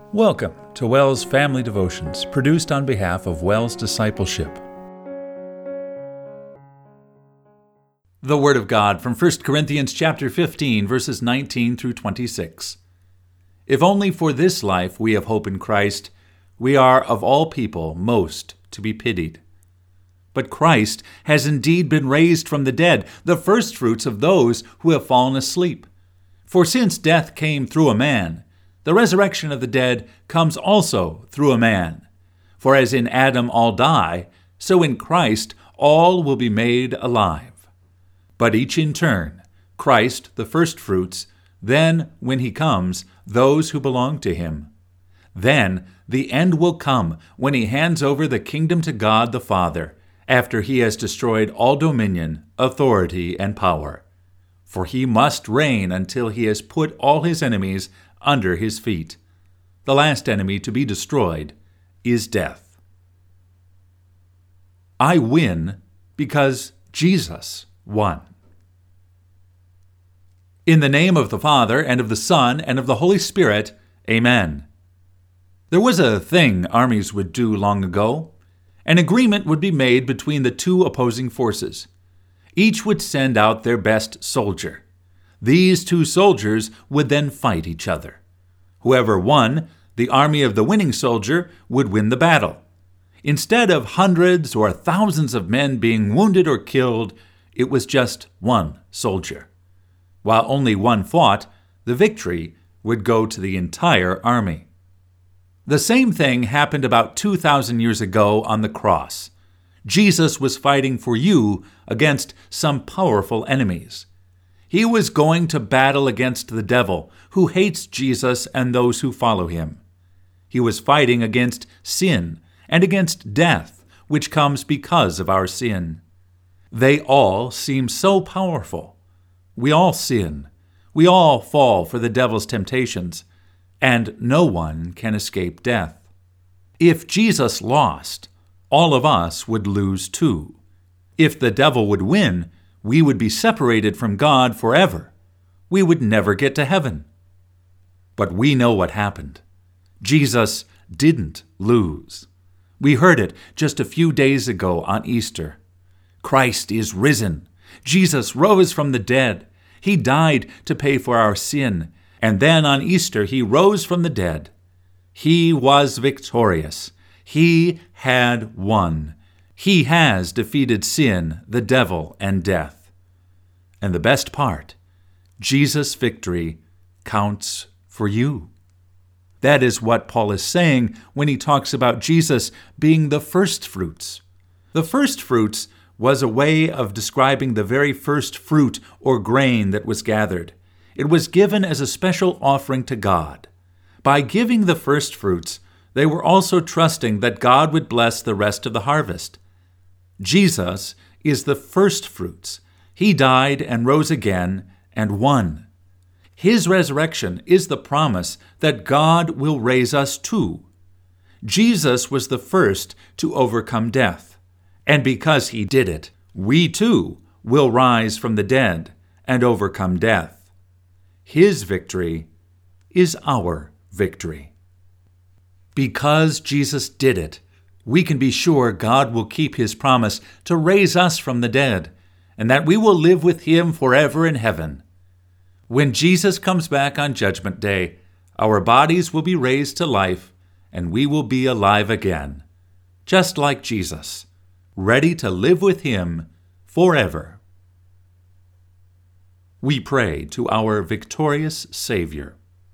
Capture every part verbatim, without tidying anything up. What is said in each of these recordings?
Welcome to WELS Family Devotions, produced on behalf of WELS Discipleship. The Word of God from First Corinthians chapter fifteen, verses nineteen through twenty-six. If only for this life we have hope in Christ, we are of all people most to be pitied. But Christ has indeed been raised from the dead, the firstfruits of those who have fallen asleep. For since death came through a man, the resurrection of the dead comes also through a man. For as in Adam all die, so in Christ all will be made alive. But each in turn, Christ the firstfruits, then, when he comes, those who belong to him. Then the end will come when he hands over the kingdom to God the Father, after he has destroyed all dominion, authority, and power. For he must reign until he has put all his enemies under his feet. The last enemy to be destroyed is death. I win because Jesus won. In the name of the Father, and of the Son, and of the Holy Spirit, Amen. There was a thing armies would do long ago. An agreement would be made between the two opposing forces. Each would send out their best soldier. These two soldiers would then fight each other. Whoever won, the army of the winning soldier, would win the battle. Instead of hundreds or thousands of men being wounded or killed, it was just one soldier. While only one fought, the victory would go to the entire army. The same thing happened about two thousand years ago on the cross. Jesus was fighting for you against some powerful enemies. He was going to battle against the devil, who hates Jesus and those who follow him. He was fighting against sin and against death, which comes because of our sin. They all seem so powerful. We all sin. We all fall for the devil's temptations, and no one can escape death. If Jesus lost, all of us would lose too. If the devil would win, we would be separated from God forever. We would never get to heaven. But we know what happened. Jesus didn't lose. We heard it just a few days ago on Easter. Christ is risen. Jesus rose from the dead. He died to pay for our sin, and then on Easter he rose from the dead. He was victorious. He had won. He has defeated sin, the devil, and death. And the best part, Jesus' victory counts for you. That is what Paul is saying when he talks about Jesus being the firstfruits. The firstfruits was a way of describing the very first fruit or grain that was gathered. It was given as a special offering to God. By giving the firstfruits, they were also trusting that God would bless the rest of the harvest. Jesus is the firstfruits. He died and rose again and won. His resurrection is the promise that God will raise us too. Jesus was the first to overcome death, and because he did it, we too will rise from the dead and overcome death. His victory is our victory. Because Jesus did it, we can be sure God will keep his promise to raise us from the dead, and that we will live with him forever in heaven. When Jesus comes back on Judgment Day, our bodies will be raised to life, and we will be alive again, just like Jesus, ready to live with him forever. We pray to our victorious Savior.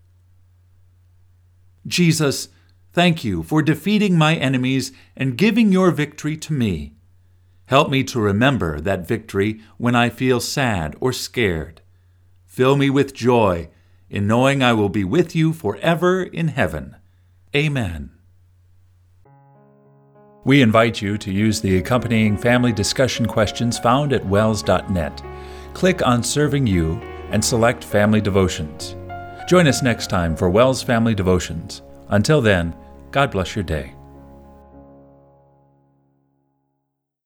Jesus, thank you for defeating my enemies and giving your victory to me. Help me to remember that victory when I feel sad or scared. Fill me with joy in knowing I will be with you forever in heaven. Amen. We invite you to use the accompanying family discussion questions found at wels dot net. Click on Serving You and select Family Devotions. Join us next time for WELS Family Devotions. Until then, God bless your day.